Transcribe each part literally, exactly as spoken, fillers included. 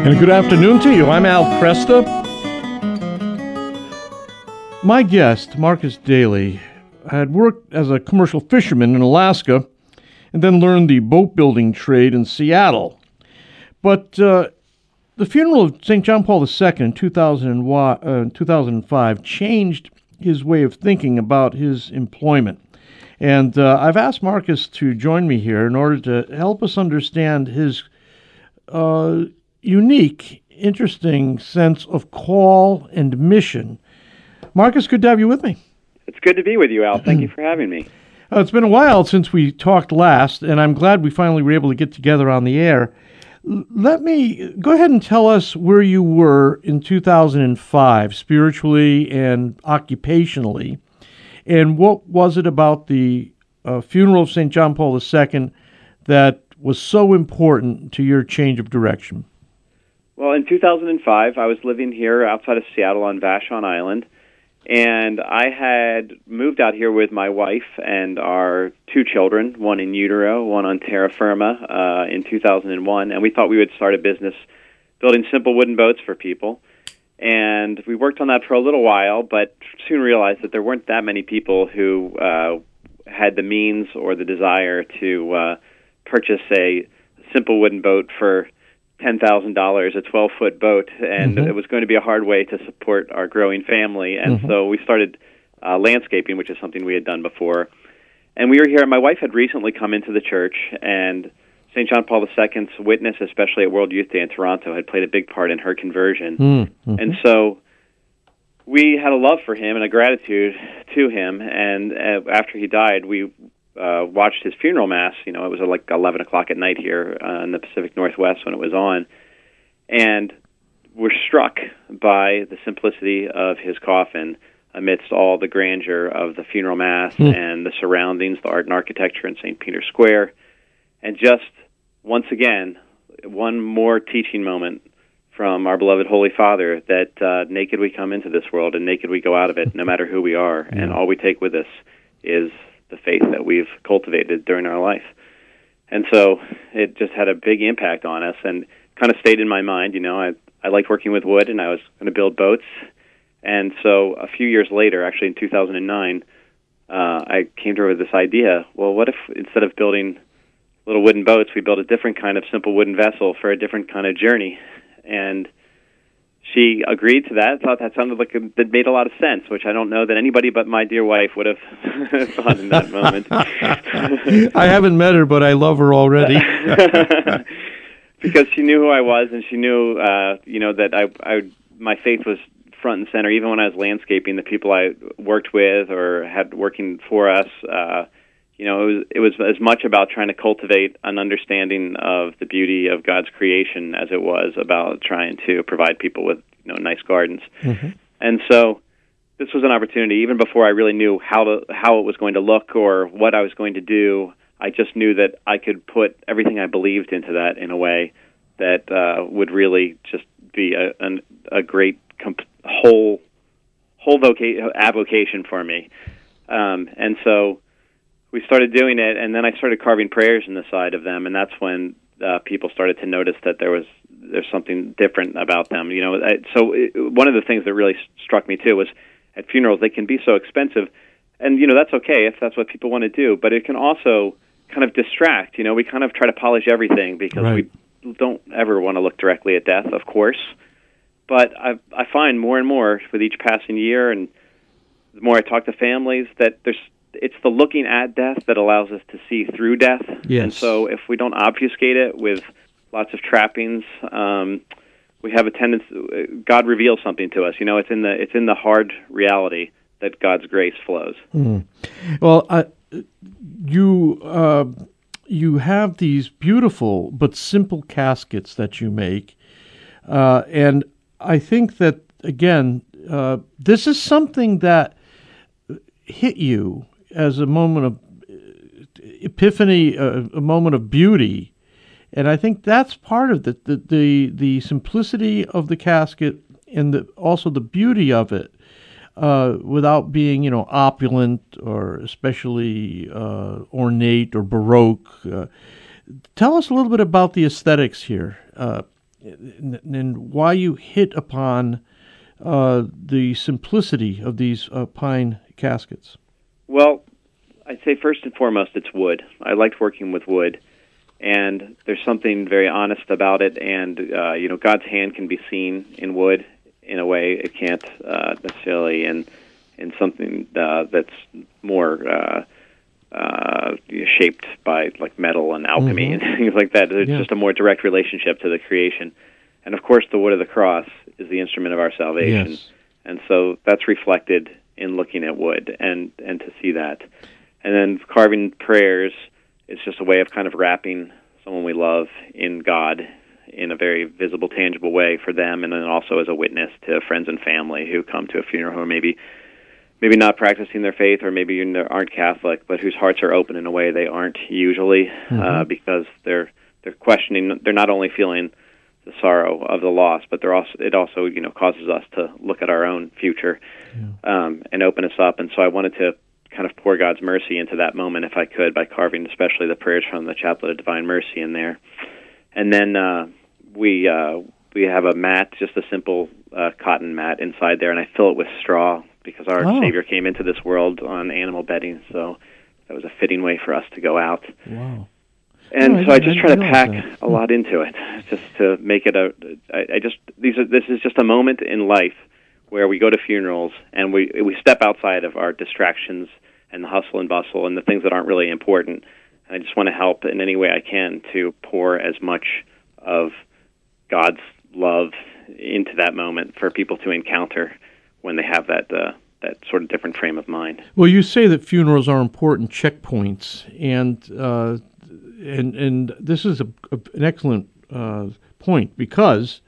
And good afternoon to you. I'm Al Cresta. My guest, Marcus Daly, had worked as a commercial fisherman in Alaska and then learned the boat building trade in Seattle. But uh, the funeral of Saint John Paul the Second in two thousand, uh, two thousand five changed his way of thinking about his employment. And uh, I've asked Marcus to join me here in order to help us understand his uh, unique, interesting sense of call and mission. Marcus, good to have you with me. It's good to be with you, Al. Thank you for having me. Uh, it's been a while since we talked last, and I'm glad we finally were able to get together on the air. L- let me go ahead and tell us where you were in two thousand five, spiritually and occupationally, and what was it about the uh, funeral of Saint John Paul the Second that was so important to your change of direction? Well, in two thousand five, I was living here outside of Seattle on Vashon Island, and I had moved out here with my wife and our two children, one in utero, one on terra firma, uh, in two thousand one, and we thought we would start a business building simple wooden boats for people. And we worked on that for a little while, but soon realized that there weren't that many people who uh, had the means or the desire to uh, purchase a simple wooden boat for ten thousand dollars, a twelve-foot boat, and mm-hmm. it was going to be a hard way to support our growing family. And mm-hmm. so we started uh, landscaping, which is something we had done before. And we were here, my wife had recently come into the church, and Saint John Paul the Second's witness, especially at World Youth Day in Toronto, had played a big part in her conversion. Mm-hmm. And so we had a love for him and a gratitude to him, and uh, after he died, we Uh, watched his funeral mass. You know, it was uh, like eleven o'clock at night here uh, in the Pacific Northwest when it was on, and were struck by the simplicity of his coffin amidst all the grandeur of the funeral mass mm. and the surroundings, the art and architecture in Saint Peter's Square, and just once again, one more teaching moment from our beloved Holy Father that uh, naked we come into this world and naked we go out of it, no matter who we are, mm. and all we take with us is the faith that we've cultivated during our life. And so it just had a big impact on us and kind of stayed in my mind. You know, I, I liked working with wood, and I was going to build boats. And so a few years later, actually in two thousand nine, uh, I came to her with this idea, well, what if instead of building little wooden boats, we built a different kind of simple wooden vessel for a different kind of journey? And she agreed to that, thought that sounded like a, that made a lot of sense, which I don't know that anybody but my dear wife would have thought in that moment. I haven't met her, but I love her already. Because she knew who I was, and she knew, uh, you know, that I, I, my faith was front and center. Even when I was landscaping, the people I worked with or had working for us, uh, you know, it was, it was as much about trying to cultivate an understanding of the beauty of God's creation as it was about trying to provide people with, you know, nice gardens. Mm-hmm. And so this was an opportunity, even before I really knew how to how it was going to look or what I was going to do. I just knew that I could put everything I believed into that in a way that uh, would really just be a, an, a great comp- whole whole voca- avocation for me. Um, and so we started doing it, and then I started carving prayers in the side of them, and that's when uh, people started to notice that there was there's something different about them. You know, I, so it, one of the things that really struck me too was at funerals they can be so expensive, and you know that's okay if that's what people want to do, but it can also kind of distract. You know, we kind of try to polish everything because right. we don't ever want to look directly at death, of course. But I I find more and more with each passing year, and the more I talk to families, that there's it's the looking at death that allows us to see through death. Yes. And so if we don't obfuscate it with lots of trappings, um, we have a tendency, God reveals something to us. You know, it's in the it's in the hard reality that God's grace flows. Mm. Well, I, you uh, you have these beautiful but simple caskets that you make, uh, and I think that, again, uh, this is something that hit you as a moment of epiphany, a, a moment of beauty, and I think that's part of the the the, the simplicity of the casket and the, also the beauty of it, uh, without being, you know, opulent or especially uh, ornate or baroque. Uh, tell us a little bit about the aesthetics here. Uh, and, and why you hit upon uh, the simplicity of these uh, pine caskets. Well, I'd say first and foremost, it's wood. I liked working with wood, and there's something very honest about it. And uh, you know, God's hand can be seen in wood in a way it can't uh, necessarily in in something uh, that's more uh, uh, shaped by like metal and alchemy mm-hmm. and things like that. It's yeah. just a more direct relationship to the creation. And of course, the wood of the cross is the instrument of our salvation, yes. and so that's reflected in looking at wood and and to see that. And then carving prayers is just a way of kind of wrapping someone we love in God in a very visible, tangible way for them, and then also as a witness to friends and family who come to a funeral who are maybe maybe not practicing their faith or maybe aren't Catholic, but whose hearts are open in a way they aren't usually mm-hmm. uh, because they're they're questioning. They're not only feeling the sorrow of the loss, but they're also it also you know causes us to look at our own future yeah. um, and open us up. And so I wanted to kind of pour God's mercy into that moment if I could by carving especially the prayers from the Chaplet of Divine Mercy in there. And then uh, we uh, we have a mat, just a simple uh, cotton mat inside there, and I fill it with straw because our oh. Savior came into this world on animal bedding, so that was a fitting way for us to go out. Wow. And no, so I, I just I try to pack that. a lot into it, just to make it a. I, I just these are this is just a moment in life where we go to funerals and we we step outside of our distractions and the hustle and bustle and the things that aren't really important. And I just want to help in any way I can to pour as much of God's love into that moment for people to encounter when they have that uh, that sort of different frame of mind. Well, you say that funerals are important checkpoints, and uh, and and this is a, a, an excellent uh, point because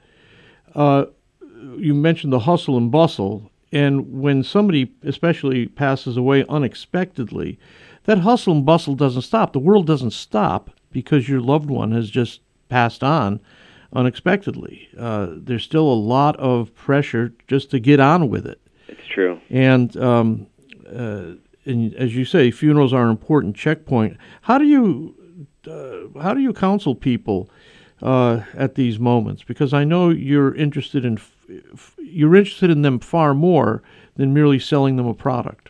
uh, you mentioned the hustle and bustle. And when somebody especially passes away unexpectedly, that hustle and bustle doesn't stop. The world doesn't stop because your loved one has just passed on unexpectedly. Uh, there's still a lot of pressure just to get on with it. It's true. And, um, uh, and as you say, funerals are an important checkpoint. How do you uh, how do you counsel people uh, at these moments? Because I know you're interested in you're interested in them far more than merely selling them a product.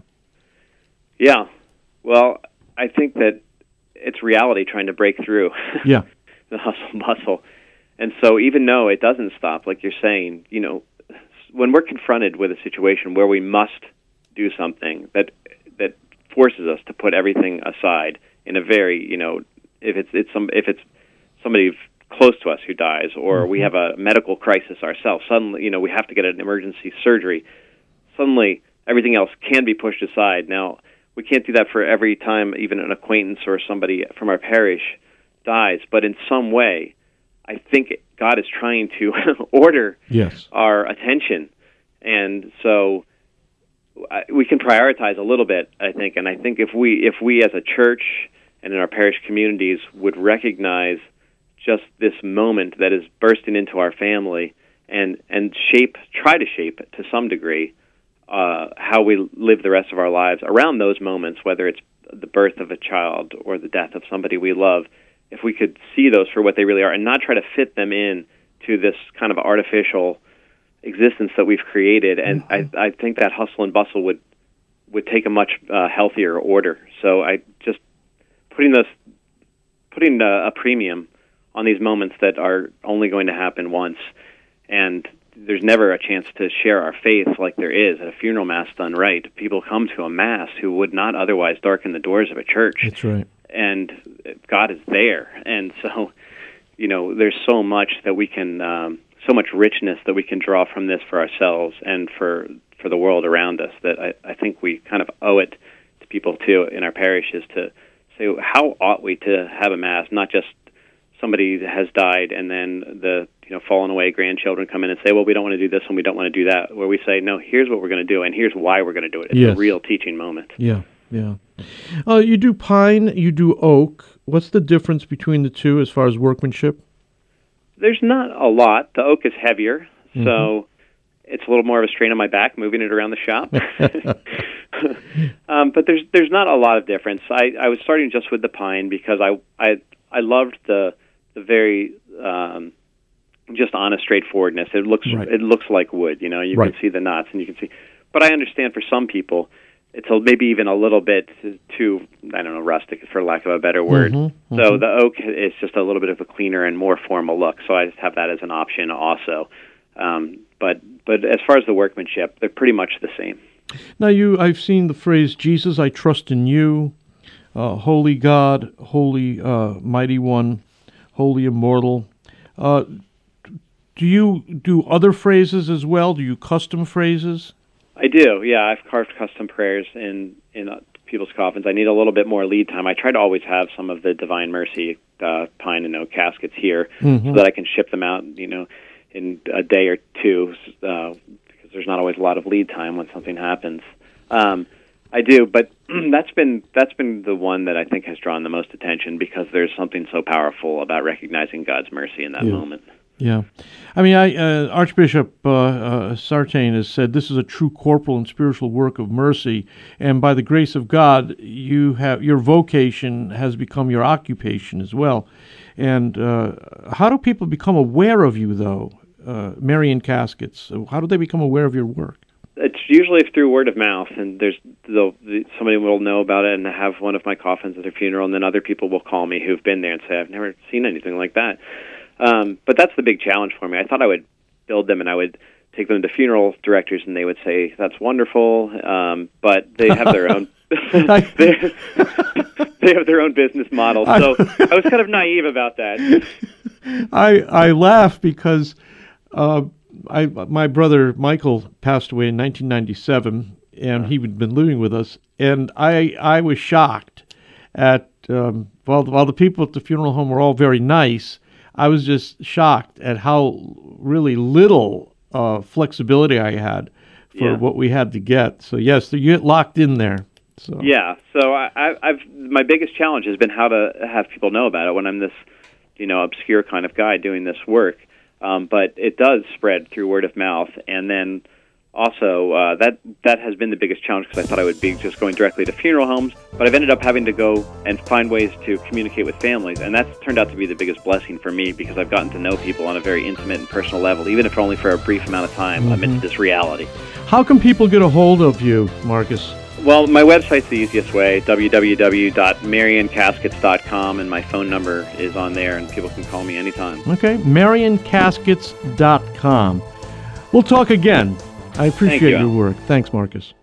Yeah. Well, I think that it's reality trying to break through yeah. the hustle and bustle. And so even though it doesn't stop, like you're saying, you know, when we're confronted with a situation where we must do something that that forces us to put everything aside in a very, you know, if it's it's some if it's somebody close to us who dies, or mm-hmm. we have a medical crisis ourselves, suddenly, you know, we have to get an emergency surgery, suddenly everything else can be pushed aside. Now, we can't do that for every time even an acquaintance or somebody from our parish dies, but in some way, I think God is trying to order yes. our attention. And so I, we can prioritize a little bit, I think, and I think if we if we as a church and in our parish communities would recognize just this moment that is bursting into our family and, and shape, try to shape to some degree uh, how we live the rest of our lives around those moments, whether it's the birth of a child or the death of somebody we love, if we could see those for what they really are and not try to fit them in to this kind of artificial existence that we've created. And mm-hmm. I, I think that hustle and bustle would, would take a much uh, healthier order. So I just putting this, putting a, a premium on these moments that are only going to happen once, and there's never a chance to share our faith like there is at a funeral mass done right. People come to a mass who would not otherwise darken the doors of a church. That's right. And God is there. And so, you know, there's so much that we can, um, so much richness that we can draw from this for ourselves and for, for the world around us that I, I think we kind of owe it to people, too, in our parishes to say, how ought we to have a mass, not just somebody has died and then the you know fallen away grandchildren come in and say, well, we don't want to do this and we don't want to do that, where we say, no, here's what we're going to do and here's why we're going to do it. It's yes. a real teaching moment. Yeah, yeah. Uh, you do pine, you do oak. What's the difference between the two as far as workmanship? There's not a lot. The oak is heavier, mm-hmm. so it's a little more of a strain on my back moving it around the shop. um, but there's there's not a lot of difference. I, I was starting just with the pine because I I I loved the the very um, just honest straightforwardness. It looks Right. it looks like wood. You know, you Right. can see the knots, and you can see. But I understand for some people, it's a, maybe even a little bit too, I don't know, rustic, for lack of a better word. Mm-hmm, So mm-hmm. the oak is just a little bit of a cleaner and more formal look. So I just have that as an option also. Um, but but as far as the workmanship, they're pretty much the same. Now, you, I've seen the phrase, Jesus, I trust in you, uh, holy God, holy uh, mighty one, holy immortal. Uh, do you do other phrases as well? Do you custom phrases? I do, yeah. I've carved custom prayers in in uh, people's coffins. I need a little bit more lead time. I try to always have some of the Divine Mercy uh, pine and oak caskets here, Mm-hmm. so that I can ship them out, you know, in a day or two, uh, because there's not always a lot of lead time when something happens. Um, I do, but that's been that's been the one that I think has drawn the most attention, because there's something so powerful about recognizing God's mercy in that Yeah. moment. Yeah. I mean, I, uh, Archbishop uh, uh, Sartain has said this is a true corporal and spiritual work of mercy, and by the grace of God, you have your vocation has become your occupation as well. And uh, how do people become aware of you, though, uh, Marian Caskets? How do they become aware of your work? It's usually through word of mouth, and there's they'll, somebody will know about it and have one of my coffins at their funeral, and then other people will call me who've been there and say, I've never seen anything like that. Um, but that's the big challenge for me. I thought I would build them and I would take them to funeral directors, and they would say, that's wonderful, um, but they have their own they, they have their own business model. So I was kind of naive about that. I I laugh because uh, I my brother Michael passed away in nineteen ninety-seven, and he had been living with us, and I I was shocked at um, while while the people at the funeral home were all very nice, I was just shocked at how really little uh, flexibility I had for Yeah. what we had to get. So yes, you get locked in there. So Yeah, so I, I, I've my biggest challenge has been how to have people know about it when I'm this, you know, obscure kind of guy doing this work. Um, but it does spread through word of mouth, and then also uh, that that has been the biggest challenge, because I thought I would be just going directly to funeral homes, but I've ended up having to go and find ways to communicate with families, and that's turned out to be the biggest blessing for me, because I've gotten to know people on a very intimate and personal level, even if only for a brief amount of time Mhm. amidst this reality. How can people get a hold of you, Marcus? Well, my website's the easiest way, w w w dot marian caskets dot com, and my phone number is on there, and people can call me anytime. Okay, marian caskets dot com. We'll talk again. I appreciate you, your Al. work. Thanks, Marcus.